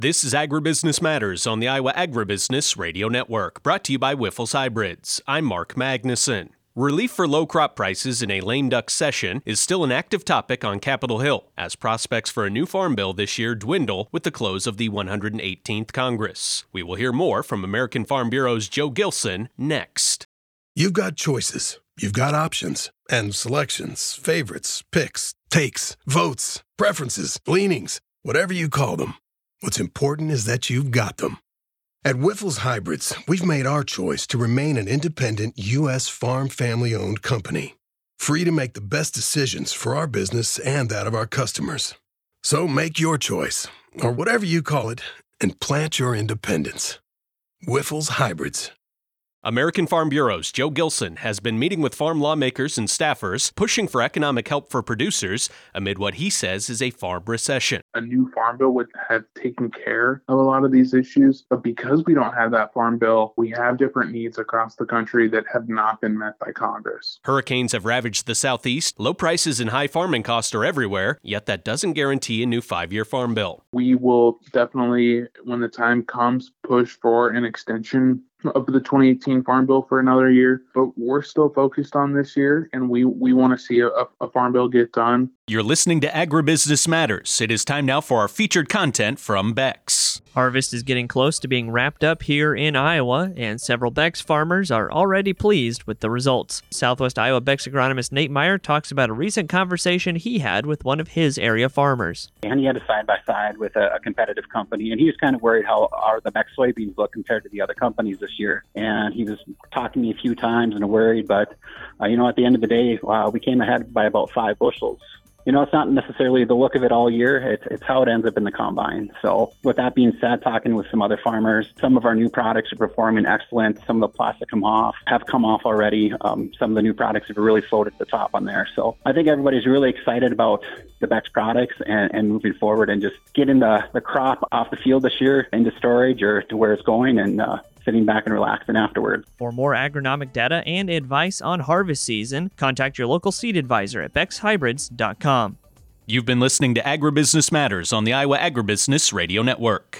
This is Agribusiness Matters on the Iowa Agribusiness Radio Network, brought to you by Wyffels Hybrids. I'm Mark Magnuson. Relief for low crop prices in a lame duck session is still an active topic on Capitol Hill, as prospects for a new farm bill this year dwindle with the close of the 118th Congress. We will hear more from American Farm Bureau's Joe Gilson next. You've got choices, you've got options, and selections, favorites, picks, takes, votes, preferences, leanings, whatever you call them. What's important is that you've got them. At Wyffels Hybrids, we've made our choice to remain an independent U.S. farm family-owned company, free to make the best decisions for our business and that of our customers. So make your choice, or whatever you call it, and plant your independence. Wyffels Hybrids. American Farm Bureau's Joe Gilson has been meeting with farm lawmakers and staffers, pushing for economic help for producers amid what he says is a farm recession. A new farm bill would have taken care of a lot of these issues, but because we don't have that farm bill, we have different needs across the country that have not been met by Congress. Hurricanes have ravaged the Southeast, low prices and high farming costs are everywhere, yet that doesn't guarantee a new 5-year farm bill. We will definitely, when the time comes, push for an extension of the 2018 Farm Bill for another year, but we're still focused on this year, and we want to see a Farm Bill get done. You're listening to Agribusiness Matters. It is time now for our featured content from Beck's. Harvest is getting close to being wrapped up here in Iowa, and several Beck's farmers are already pleased with the results. Southwest Iowa Beck's agronomist Nate Meyer talks about a recent conversation he had with one of his area farmers. And he had a side-by-side with a competitive company, and he was kind of worried how the Beck soybeans look compared to the other companies this year. And he was talking to me a few times and worried, but, at the end of the day, we came ahead by about 5 bushels. It's not necessarily the look of it all year. It's how it ends up in the combine. So with that being said, talking with some other farmers, some of our new products are performing excellent. Some of the plastic have come off already. Some of the new products have really floated to the top on there. So I think everybody's really excited about the Beck's products and moving forward and just getting the crop off the field this year into storage or to where it's going and sitting back and relaxing afterwards. For more agronomic data and advice on harvest season, contact your local seed advisor at beckshybrids.com. You've been listening to Agribusiness Matters on the Iowa Agribusiness Radio Network.